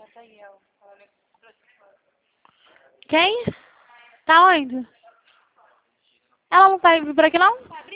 Quem? Tá onde? Ela não vai vir por aqui, não?